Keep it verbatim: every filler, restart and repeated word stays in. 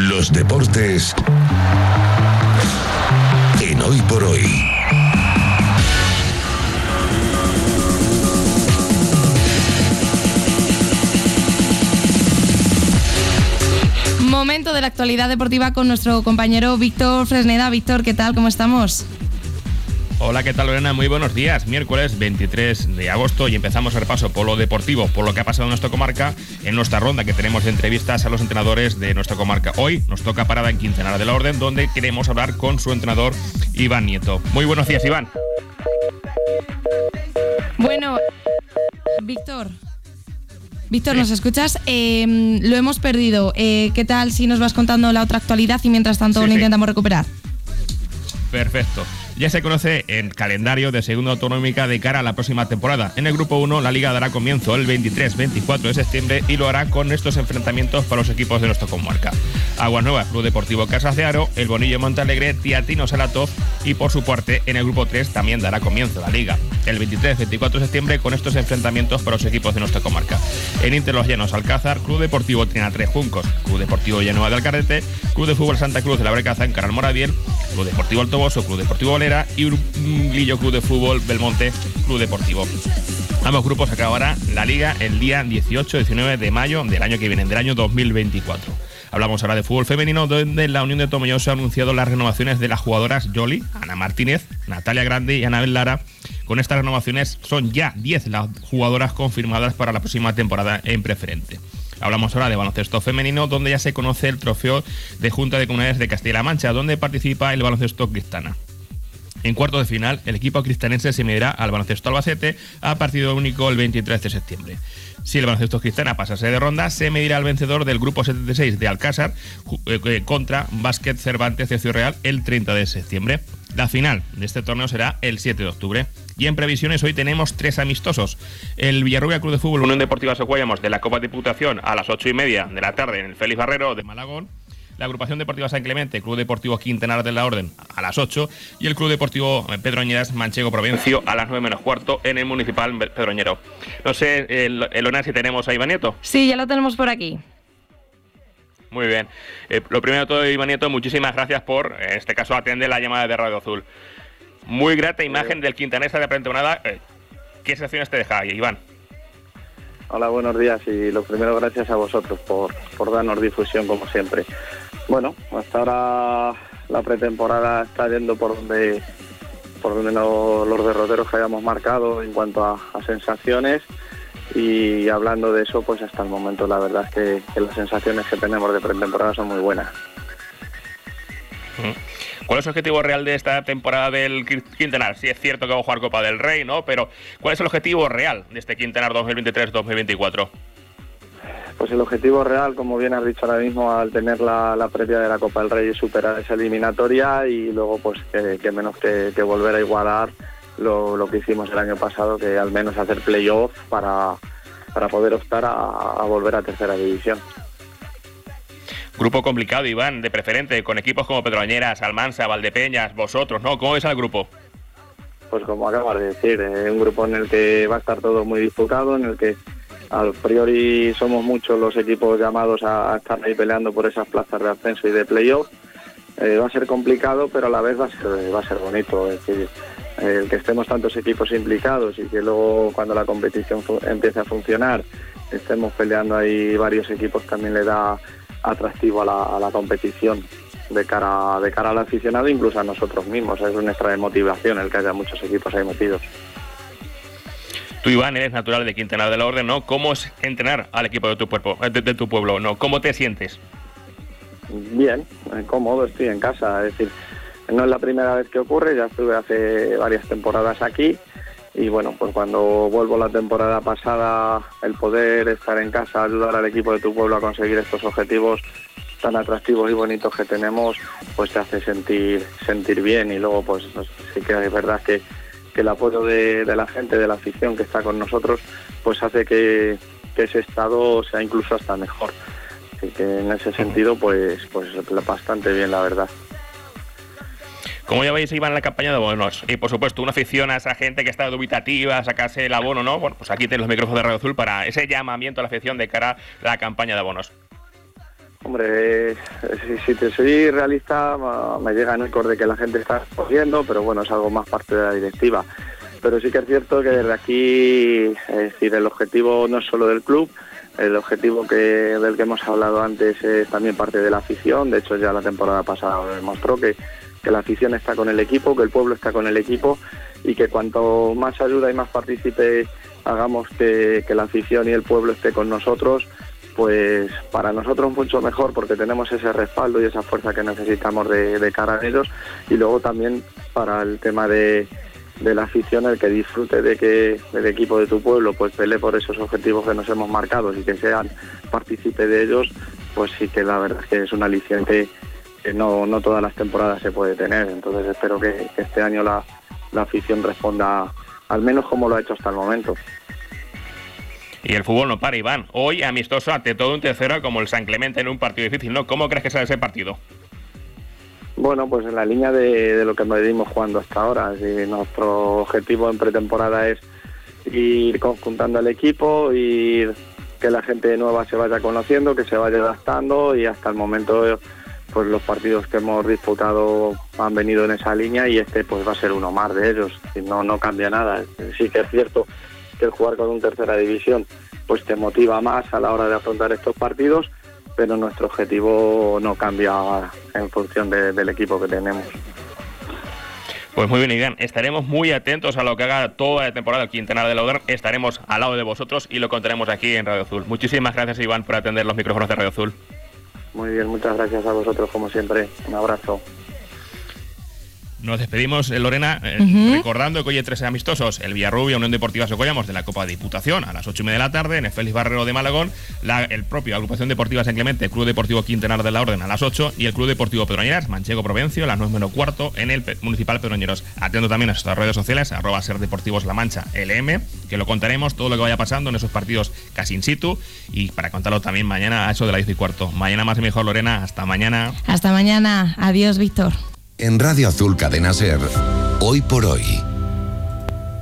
Los deportes en Hoy por Hoy. Momento de la actualidad deportiva con nuestro compañero Víctor Fresneda. Víctor, ¿qué tal? ¿Cómo estamos? Hola, ¿qué tal, Lorena? Muy buenos días. Miércoles veintitrés de agosto y empezamos el repaso por lo deportivo, por lo que ha pasado en nuestra comarca, en nuestra ronda que tenemos de entrevistas a los entrenadores de nuestra comarca. Hoy nos toca parada en Quintanar de la Orden, donde queremos hablar con su entrenador, Iván Nieto. Muy buenos días, Iván. Bueno, Víctor... Víctor, ¿nos escuchas? Eh, lo hemos perdido. Eh, ¿Qué tal si nos vas contando la otra actualidad y mientras tanto sí, lo sí. intentamos recuperar? Perfecto. Ya se conoce el calendario de segunda autonómica de cara a la próxima temporada. En el grupo uno, la liga dará comienzo el veintitrés veinticuatro de septiembre y lo hará con estos enfrentamientos para los equipos de nuestra comarca: Aguas Nuevas, Club Deportivo Casas de Aro, El Bonillo Montalegre, Teatino Salatov, y por su parte en el grupo tres también dará comienzo la liga el veintitrés veinticuatro de septiembre con estos enfrentamientos para los equipos de nuestra comarca. En Inter Los Llanos, Alcázar, Club Deportivo Trinatres Juncos, Club Deportivo Villanueva de Alcarrete, Club de Fútbol Santa Cruz de la Brecaza en Caral Moraviel, Club Deportivo Altoboso, Club Deportivo Valera y Lillo Club de Fútbol Belmonte, Club Deportivo. Ambos grupos acabarán la liga el día dieciocho diecinueve de mayo del año que viene, del año dos mil veinticuatro. Hablamos ahora de fútbol femenino, donde la Unión de Tomelloso ha anunciado las renovaciones de las jugadoras Yoli, Ana Martínez, Natalia Grande y Anabel Lara. Con estas renovaciones son ya diez las jugadoras confirmadas para la próxima temporada en preferente. Hablamos ahora de baloncesto femenino, donde ya se conoce el trofeo de Junta de Comunidades de Castilla-La Mancha, donde participa el baloncesto cristana. En cuartos de final, el equipo cristanense se medirá al baloncesto Albacete a partido único el veintitrés de septiembre. Si el baloncesto cristana pasase de ronda, se medirá al vencedor del grupo setenta y seis de Alcázar eh, contra Básquet Cervantes de Ciudad Real el treinta de septiembre. La final de este torneo será el siete de octubre. Y en previsiones hoy tenemos tres amistosos. El Villarrubia Club de Fútbol Unión Deportiva Socuellamos de la Copa Diputación a las ocho y media de la tarde en el Félix Barrero de Malagón. La Agrupación Deportiva San Clemente, Club Deportivo Quintanar de la Orden a las ocho y el Club Deportivo Pedroñeras Manchego Provencio a las nueve menos cuarto en el Municipal Pedroñero. No sé, Elona, si tenemos a Iván Nieto. Sí, ya lo tenemos por aquí. Muy bien. Eh, lo primero de todo, Iván Nieto, muchísimas gracias por, en este caso, atender la llamada de Radio Azul. Muy grata imagen del quintanesa de pretemporada. Eh, ¿Qué sensaciones te deja, Iván? Hola, buenos días y lo primero gracias a vosotros por, por darnos difusión como siempre. Bueno, hasta ahora la pretemporada está yendo por donde por donde no, los derroteros que hayamos marcado en cuanto a, a sensaciones, y hablando de eso, pues hasta el momento la verdad es que, que las sensaciones que tenemos de pretemporada son muy buenas. ¿Cuál es el objetivo real de esta temporada del Quintanar? Sí, es cierto que va a jugar Copa del Rey, ¿no? Pero ¿cuál es el objetivo real de este Quintanar dos mil veintitrés dos mil veinticuatro? Pues el objetivo real, como bien has dicho ahora mismo, al tener la, la previa de la Copa del Rey, es superar esa eliminatoria y luego pues que, que menos que, que volver a igualar lo, lo que hicimos el año pasado, que al menos hacer playoff para, para poder optar a, a volver a tercera división. Grupo complicado, Iván, de preferente, con equipos como Pedroñeras, Almansa, Valdepeñas, vosotros, ¿no? ¿Cómo ves al grupo? Pues como acabas de decir, es eh, un grupo en el que va a estar todo muy disputado, en el que a priori somos muchos los equipos llamados a, a estar ahí peleando por esas plazas de ascenso y de playoff. Eh, va a ser complicado, pero a la vez va a ser, va a ser bonito. Es decir, eh, el que estemos tantos equipos implicados y que luego cuando la competición fu- empiece a funcionar estemos peleando ahí varios equipos, también le da atractivo a la, a la competición de cara, de cara al aficionado, incluso a nosotros mismos. Es una extra de motivación el que haya muchos equipos ahí metidos. Tú, Iván, eres natural de Quintanar de la Orden, ¿no? ¿Cómo es entrenar al equipo de tu, cuerpo, de, de tu pueblo, ¿no? ¿Cómo te sientes? Bien, cómodo, estoy en casa. Es decir, no es la primera vez que ocurre, ya estuve hace varias temporadas aquí y bueno, pues cuando vuelvo la temporada pasada, el poder estar en casa, ayudar al equipo de tu pueblo a conseguir estos objetivos tan atractivos y bonitos que tenemos, pues te hace sentir sentir bien. Y luego pues sí que es verdad que, que el apoyo de, de la gente, de la afición que está con nosotros, pues hace que, que ese estado sea incluso hasta mejor. Así que en ese sentido pues, pues bastante bien, la verdad. ¿Cómo ya veis, Iván, la campaña de abonos? Y por supuesto, una afición a esa gente que está dubitativa, a sacarse el abono, ¿no? Bueno, pues aquí tenéis los micrófonos de Radio Azul para ese llamamiento a la afición de cara a la campaña de abonos. Hombre, eh, si, si te soy realista, me llega en el core de que la gente está cogiendo, pero bueno, es algo más parte de la directiva. Pero sí que es cierto que desde aquí, es decir, el objetivo no es solo del club, el objetivo que del que hemos hablado antes es también parte de la afición. De hecho, ya la temporada pasada demostró que, que la afición está con el equipo, que el pueblo está con el equipo y que cuanto más ayuda y más partícipe hagamos que, que la afición y el pueblo esté con nosotros, pues para nosotros mucho mejor, porque tenemos ese respaldo y esa fuerza que necesitamos de, de cara a ellos, y luego también para el tema de, de la afición, el que disfrute de que el equipo de tu pueblo pues pelee por esos objetivos que nos hemos marcado y que sean partícipe de ellos, pues sí que la verdad es que es un aliciente que no, no todas las temporadas se puede tener. Entonces espero que, que este año la, la afición responda al menos como lo ha hecho hasta el momento. Y el fútbol no para, Iván. Hoy amistoso ante todo un tercero como el San Clemente en un partido difícil, ¿no? ¿Cómo crees que será ese partido? Bueno, pues en la línea de, de lo que venimos jugando hasta ahora. Si nuestro objetivo en pretemporada es ir conjuntando al equipo, ir que la gente nueva se vaya conociendo, que se vaya adaptando, y hasta el momento pues los partidos que hemos disputado han venido en esa línea y este pues va a ser uno más de ellos. No, no cambia nada. Sí que es cierto que el jugar con un tercera división pues te motiva más a la hora de afrontar estos partidos, pero nuestro objetivo no cambia en función de, del equipo que tenemos. Pues muy bien, Iván, estaremos muy atentos a lo que haga toda la temporada el Quintanar de Laudern, estaremos al lado de vosotros y lo contaremos aquí en Radio Azul. Muchísimas gracias, Iván, por atender los micrófonos de Radio Azul. Muy bien, muchas gracias a vosotros como siempre, un abrazo. Nos despedimos, Lorena, eh, Uh-huh. recordando que hoy hay tres amistosos: el Villarrubia, Unión Deportiva Socollamos de la Copa Diputación a las ocho y media de la tarde, en el Félix Barrero de Malagón, la, el propio Agrupación Deportiva San Clemente, el Club Deportivo Quintanar de la Orden a las ocho y el Club Deportivo Pedroñeras, Manchego Provencio, a las nueve menos cuarto en el Pe- Municipal Pedroñeros. Atento también a nuestras redes sociales, arroba Ser Deportivos La Mancha L M, que lo contaremos todo lo que vaya pasando en esos partidos casi in situ, y para contarlo también mañana a eso de las diez y cuarto. Mañana más y mejor, Lorena, hasta mañana. Hasta mañana. Adiós, Víctor. En Radio Azul Cadena Ser, hoy por hoy.